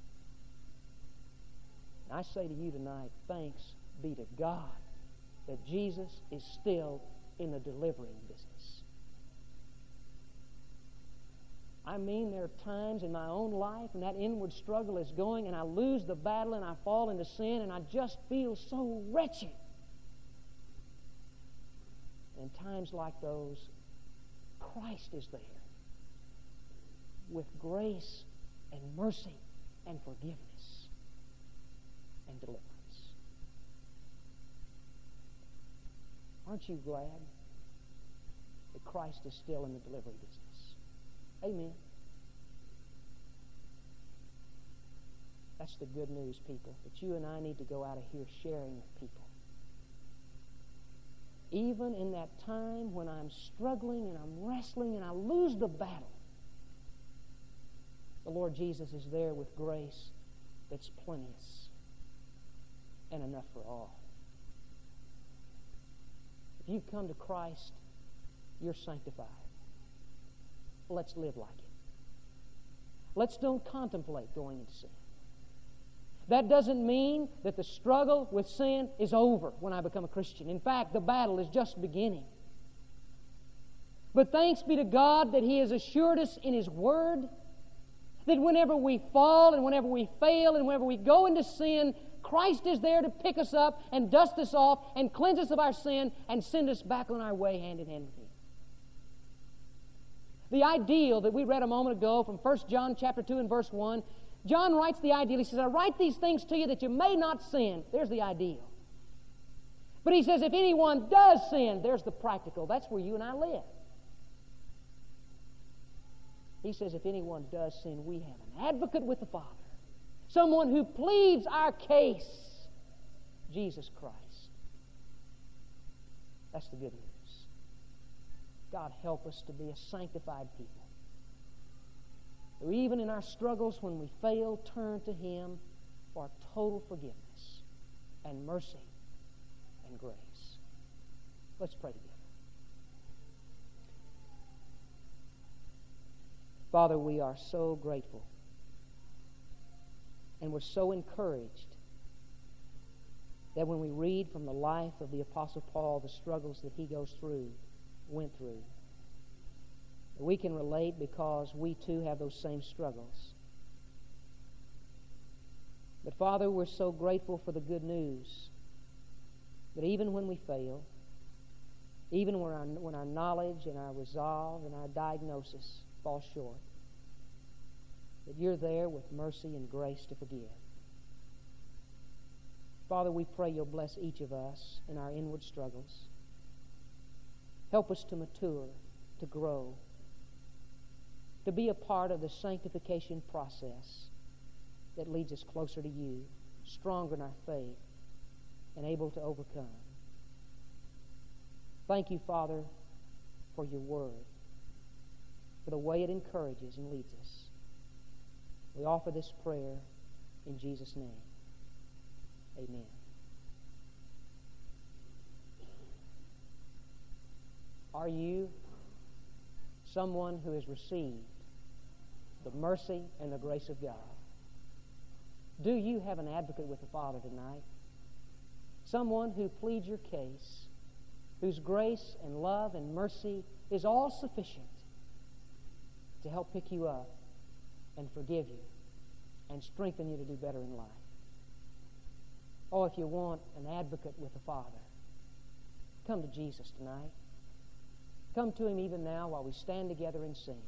And I say to you tonight, thanks be to God that Jesus is still in the delivering business. I mean, there are times in my own life when that inward struggle is going and I lose the battle and I fall into sin and I just feel so wretched. And in times like those, Christ is there with grace and mercy and forgiveness and deliverance. Aren't you glad that Christ is still in the delivery business? Amen. That's the good news, people, that you and I need to go out of here sharing with people. Even in that time when I'm struggling and I'm wrestling and I lose the battle, the Lord Jesus is there with grace that's plenteous and enough for all. If you've come to Christ, you're sanctified. Let's live like it. Let's don't contemplate going into sin. That doesn't mean that the struggle with sin is over when I become a Christian. In fact, the battle is just beginning. But thanks be to God that He has assured us in His Word that whenever we fall and whenever we fail and whenever we go into sin, Christ is there to pick us up and dust us off and cleanse us of our sin and send us back on our way hand in hand with Him. The ideal that we read a moment ago from 1 John chapter 2 and verse 1, John writes the ideal. He says, I write these things to you that you may not sin. There's the ideal. But he says, if anyone does sin, there's the practical. That's where you and I live. He says, if anyone does sin, we have an advocate with the Father. Someone who pleads our case. Jesus Christ. That's the good news. God, help us to be a sanctified people. Who even in our struggles, when we fail, turn to Him for total forgiveness and mercy and grace. Let's pray together. Father, we are so grateful and we're so encouraged that when we read from the life of the Apostle Paul, the struggles that he went through, we can relate because we too have those same struggles. But Father, we're so grateful for the good news that even when we fail, even when our knowledge and our resolve and our diagnosis fall short, that you're there with mercy and grace to forgive. Father, we pray you'll bless each of us in our inward struggles. Help us to mature, to grow, to be a part of the sanctification process that leads us closer to you, stronger in our faith, and able to overcome. Thank you, Father, for your word, for the way it encourages and leads us. We offer this prayer in Jesus' name. Amen. Are you someone who has received the mercy and the grace of God? Do you have an advocate with the Father tonight? Someone who pleads your case, whose grace and love and mercy is all sufficient to help pick you up and forgive you and strengthen you to do better in life. Oh, if you want an advocate with the Father, come to Jesus tonight. Come to Him even now while we stand together and sing.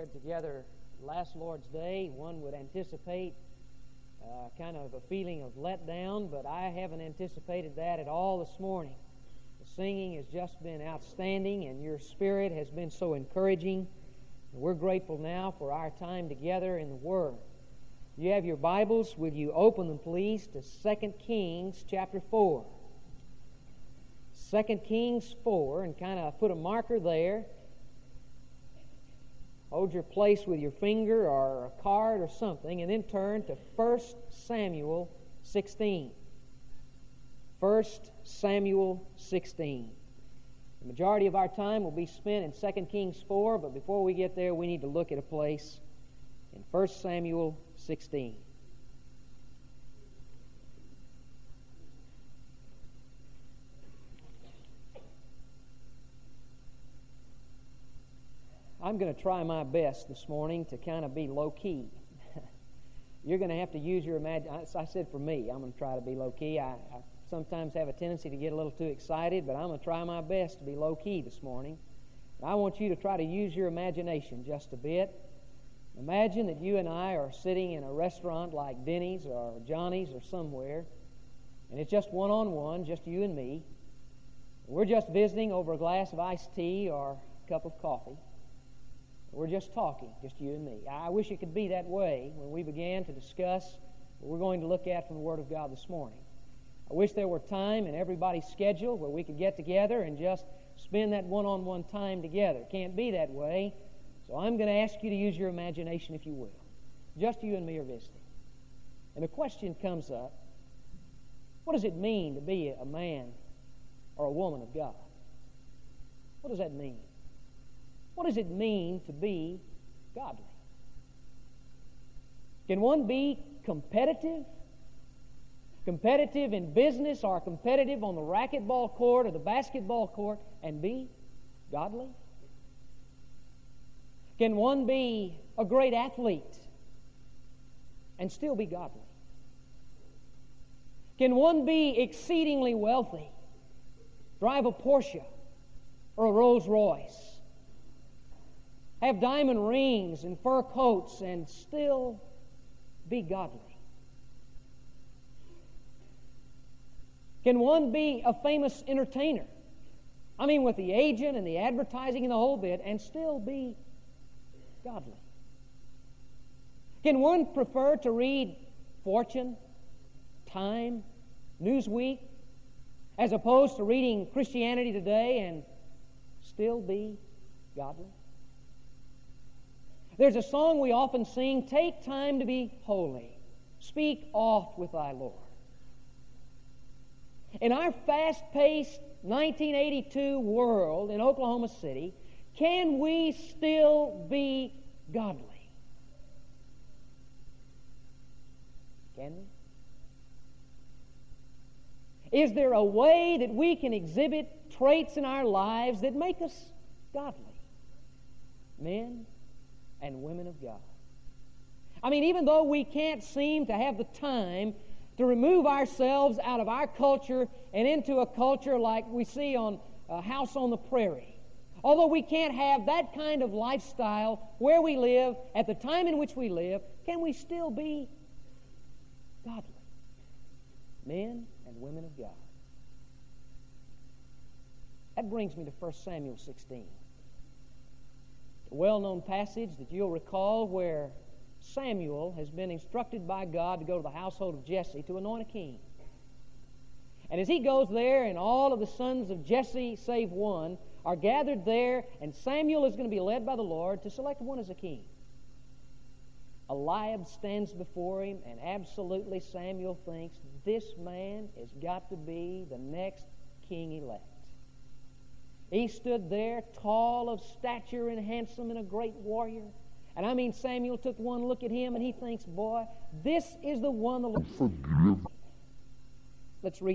gathered together last Lord's Day, one would anticipate kind of a feeling of letdown, but I haven't anticipated that at all this morning. The singing has just been outstanding, and your spirit has been so encouraging. And we're grateful now for our time together in the Word. You have your Bibles. Will you open them, please, to 2 Kings chapter 4. 2 Kings 4, and kind of put a marker there. Hold your place with your finger or a card or something, and then turn to 1 Samuel 16. 1 Samuel 16. The majority of our time will be spent in 2 Kings 4, but before we get there, we need to look at a place in 1 Samuel 16. I'm going to try my best this morning to kind of be low-key. You're going to have to use your imagination. I said for me, I'm going to try to be low-key. I sometimes have a tendency to get a little too excited, but I'm going to try my best to be low-key this morning. I want you to try to use your imagination just a bit. Imagine that you and I are sitting in a restaurant like Denny's or Johnny's or somewhere, and it's just one-on-one, just you and me. We're just visiting over a glass of iced tea or a cup of coffee. We're just talking, just you and me. I wish it could be that way when we began to discuss what we're going to look at from the Word of God this morning. I wish there were time in everybody's schedule where we could get together and just spend that one-on-one time together. It can't be that way, so I'm going to ask you to use your imagination, if you will. Just you and me are visiting. And the question comes up, what does it mean to be a man or a woman of God? What does that mean? What does it mean to be godly? Can one be competitive? Competitive in business or competitive on the racquetball court or the basketball court and be godly? Can one be a great athlete and still be godly? Can one be exceedingly wealthy, drive a Porsche or a Rolls Royce, have diamond rings and fur coats and still be godly? Can one be a famous entertainer? I mean, with the agent and the advertising and the whole bit, and still be godly? Can one prefer to read Fortune, Time, Newsweek, as opposed to reading Christianity Today and still be godly? There's a song we often sing, "Take time to be holy. Speak oft with thy Lord." In our fast-paced 1982 world in Oklahoma City, can we still be godly? Can we? Is there a way that we can exhibit traits in our lives that make us godly? Men and women of God. I mean, even though we can't seem to have the time to remove ourselves out of our culture and into a culture like we see on House on the Prairie, although we can't have that kind of lifestyle where we live, at the time in which we live, can we still be godly? Men and women of God. That brings me to 1 Samuel 16. A well-known passage that you'll recall where Samuel has been instructed by God to go to the household of Jesse to anoint a king. And as he goes there, and all of the sons of Jesse, save one, are gathered there, and Samuel is going to be led by the Lord to select one as a king. Eliab stands before him, and absolutely Samuel thinks, this man has got to be the next king-elect. He stood there, tall of stature and handsome and a great warrior. And I mean, Samuel took one look at him and he thinks, boy, this is the one the Lord... Let's read